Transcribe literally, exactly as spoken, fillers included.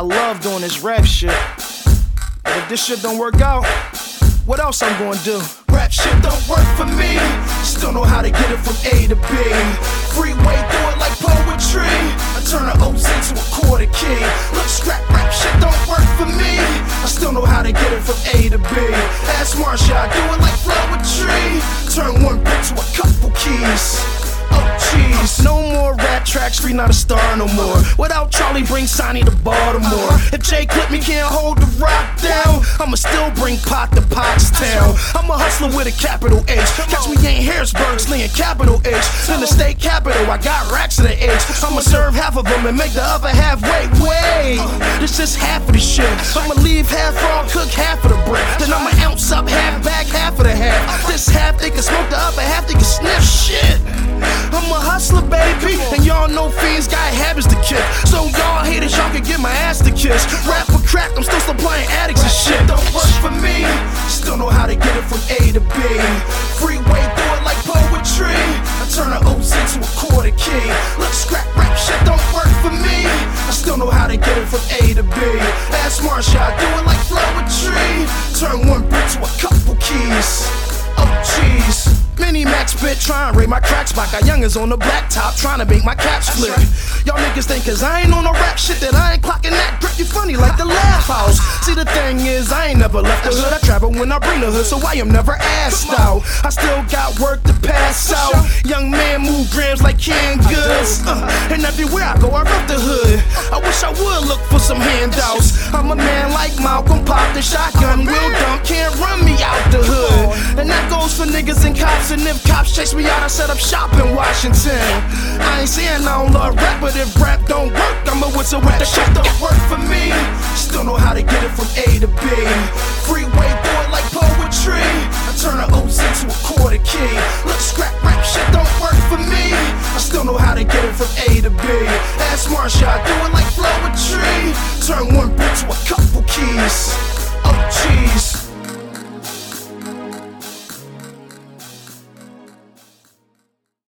I love doing this rap shit. But if this shit don't work out, what else I'm gonna do? Rap shit don't work for me. Still know how to get it from A to B. Freeway through it like poetry. I turn an O C to a quarter key. Look, scrap rap shit don't work for me. I still know how to get it from A to B. Ask Marsha, I do it like poetry. Turn one bit to a couple keys. Oh jeez. No more rap tracks, free not a star no more. Without Charlie, bring Sonny to Baltimore. If Jay Clip me can't hold the rock down, I'ma still bring pot to Pottstown. I'm a hustler with a capital H. Catch me in Harrisburg, slinging capital H. In the state capital, I got racks of the H. I'ma serve half of them and make the other half wait, wait. This just half of the shit. I'ma leave half raw, cook half of the brick. Then I'ma ounce up half back, half of the half. This half they can smoke, the other half they can sniff shit. I'm a hustler, baby, and y'all know fiends got habits to kick. So y'all haters, y'all can get my ass to kiss. Rap or crack, I'm still supplying addicts and shit. Don't work for me. Still know how to get it from A to B. Freeway through it like poetry. I turn an O C to a quarter key. Look, scrap rap shit don't work for me. I still know how to get it from A to B. Ask Marsha, I do it like poetry. Turn one bit to a couple keys. Oh jeez. Mini Max bit, trying to raid my crack spot. Got youngers on the blacktop, trying to make my caps flip. Y'all niggas think cause I ain't on no rap shit that I ain't clocking that grip. You funny like the Laugh House. See the thing is, I ain't never left the hood. I travel when I bring the hood, so I am never asked out. I still got work to pass out. Young man move grams like canned goods. Uh, and everywhere I go, I rep the hood. I wish I would look for some handouts. I'm a man like Malcolm, pop the shotgun, will dump, can't run me out the hood. And that goes for niggas and cops. And if cops chase me out, I set up shop in Washington. I ain't saying I don't love rap, but if rap don't work, I'ma whistle with the shit don't work for me. Still know how to get it from A to B. Freeway through it like poetry. I turn an O C to a quarter key. Look, scrap rap shit don't work for me. I still know how to get it from A to B. Ask Marsha, I do it like poetry. Turn one bit to a couple keys.